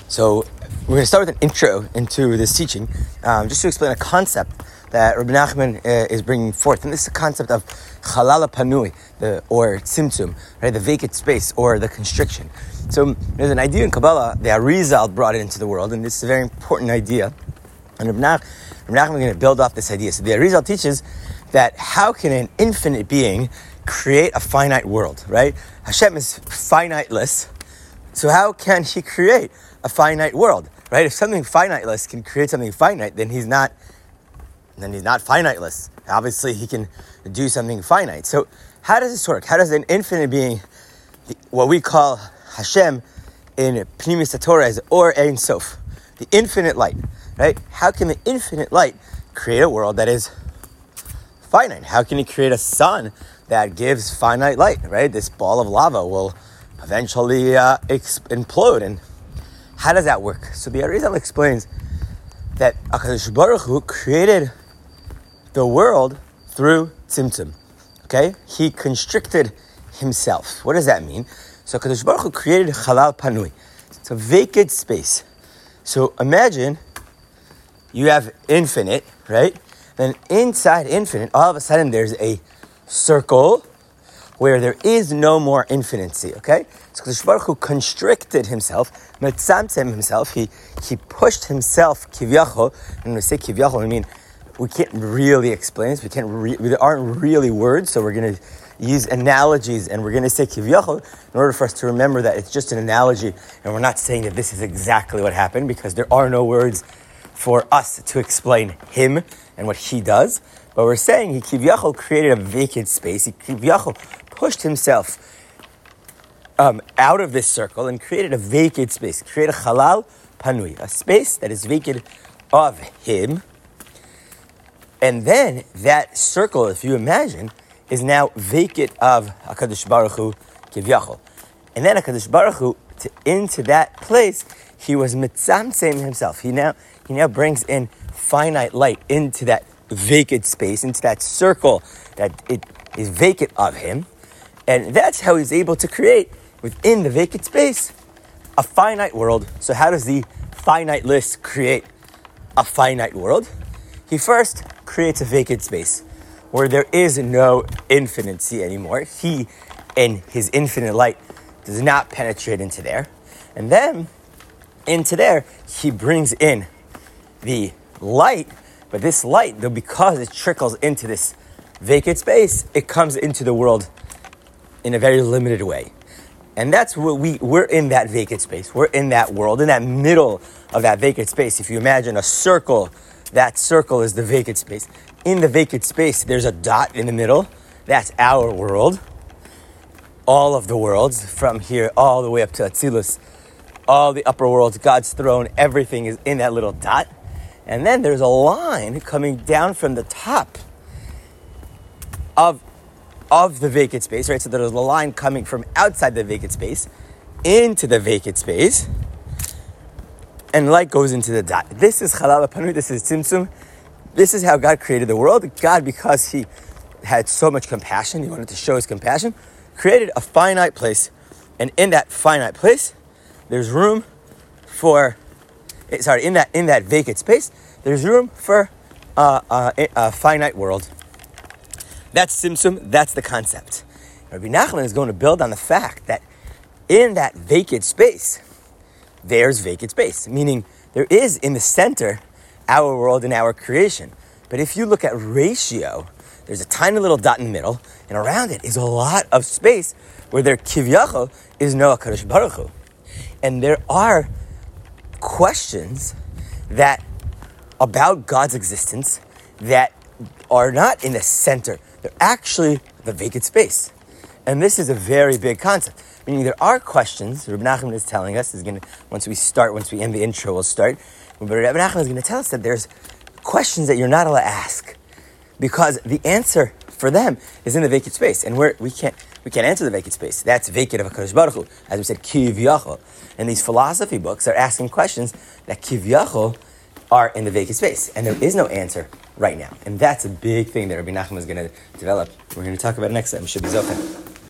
So we're going to start with an intro into this teaching, just to explain a concept that Rabbi Nachman is bringing forth. And this is the concept of Chalal Panui, or Tzimtzum, right? The vacant space, or the constriction. So there's an idea in Kabbalah, the Arizal brought it into the world, and this is a very important idea. And Rabbi Nachman is going to build off this idea. So the Arizal teaches that how can an infinite being create a finite world, right? Hashem is finiteless, so how can he create a finite world, right? If something finiteless can create something finite, then he's not finiteless. Obviously, he can do something finite. So how does this work? How does an infinite being, what we call Hashem in Pnimis Torah is Or Ein Sof, the infinite light, right? How can the infinite light create a world that is finite? How can he create a sun that gives finite light, right? This ball of lava will eventually implode. And how does that work? So the Arizal explains that HaKadosh Baruch Hu created the world through Tzimtzum, okay? He constricted himself. What does that mean? So HaKadosh Baruch Hu created Chalal Panui. It's a vacant space. So imagine you have infinite, right? Then inside infinite, all of a sudden there's a circle where there is no more infinity, okay? So HaKadosh Baruch Hu constricted himself, metzamtzem himself, he pushed himself, kivyachol, and when we say kivyachol, I mean, we can't really explain this, there aren't really words, so we're going to use analogies, and we're going to say kivyachol in order for us to remember that it's just an analogy, and we're not saying that this is exactly what happened, because there are no words for us to explain him and what he does. But we're saying he kivyachol created a vacant space. He kivyachol pushed himself out of this circle and created a vacant space. Created a Chalal Panui, a space that is vacant of him. And then that circle, if you imagine, is now vacant of HaKadosh Baruch Hu kivyachol. And then HaKadosh Baruch Hu, into that place, he was mitzamtzem himself. He now brings in finite light into that vacant space, into that circle that it is vacant of him. And that's how he's able to create, within the vacant space, a finite world. So how does the finiteless create a finite world? He first creates a vacant space where there is no infinity anymore. He, in his infinite light, does not penetrate into there. And then, into there, he brings in the light. But this light, though, because it trickles into this vacant space, it comes into the world in a very limited way. And that's what we're in that vacant space. We're in that world, in that middle of that vacant space. If you imagine a circle, that circle is the vacant space. In the vacant space, there's a dot in the middle. That's our world. All of the worlds, from here all the way up to Atzilus, all the upper worlds, God's throne, everything is in that little dot. And then there's a line coming down from the top of the vacant space, right? So there's a line coming from outside the vacant space into the vacant space, and light goes into the dot. This is Chalal Panui, this is Tzimtzum. This is how God created the world. God, because he had so much compassion, he wanted to show his compassion, created a finite place. And in that finite place, there's room for... in that vacant space, there's room for a finite world. That's Tzimtzum, that's the concept. Rabbi Nachman is going to build on the fact that in that vacant space, there's vacant space, meaning there is in the center our world and our creation. But if you look at ratio, there's a tiny little dot in the middle, and around it is a lot of space where there kivyachol is no HaKadosh Baruch Hu. And there are questions that about God's existence that are not in the center. They're actually the vacant space. And this is a very big concept. Meaning there are questions, Rabbi Nachman is telling us, once we end the intro, we'll start. But Rabbi Nachman is going to tell us that there's questions that you're not allowed to ask, because the answer for them is in the vacant space. And we can't answer the vacant space. That's vacant of HaKadosh Baruch Hu. As we said, kivyachol. And these philosophy books are asking questions that kivyachol are in the vacant space. And there is no answer right now. And that's a big thing that Rabbi Nachman is going to develop. We're going to talk about it next time. It should be Zochen.